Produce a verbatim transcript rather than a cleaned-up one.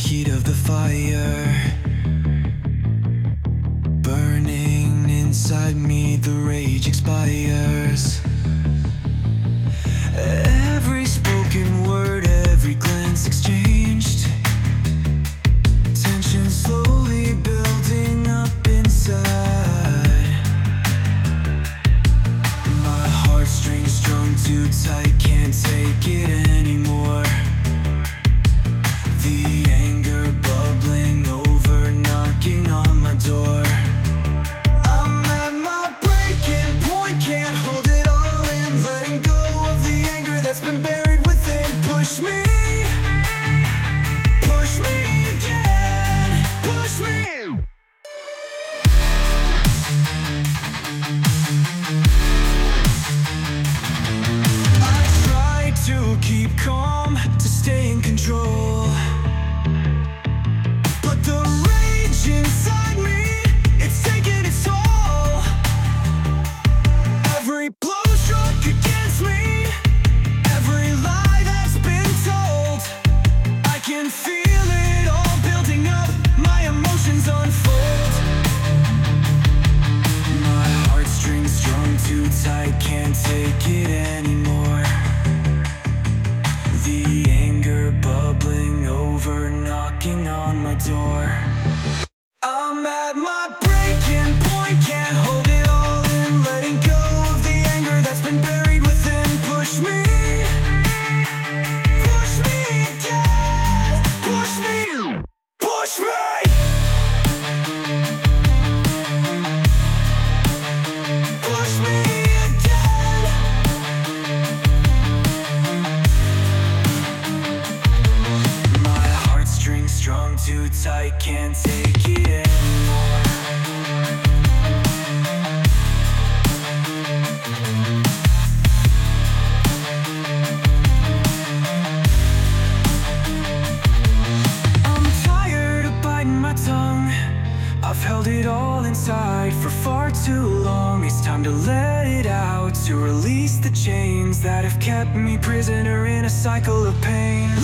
heat of the fire burning inside me, the rage expires. Every spoken word, every glance exchanged, tension slowly building up inside. My heartstrings strung too tight, can't take it anymore. The anger bubbling over, knocking on my door. I'm at my breaking point, can't hold it all in, letting go of the anger that's been buried within. Push me, push me again, push me. I try to keep calm, to stay in control, but the rage inside me, it's taking its toll. Every blow struck against me, every lie that's been told, I can feel it all building up, my emotions unfold. My heartstrings strung too tight, can't take it anymore. The anger bubbling over, knocking on my door. I'm at my breaking point, can't hold it all in, letting go of the anger that's been buried within. Push me, push me again, push me, push me. Push me again. My heartstrings strung too tight, can't take it anymore. I'm tired of biting my tongue, I've held it all inside for far too long. It's time to let it out, to release the chains that have kept me prisoner in a cycle of pain.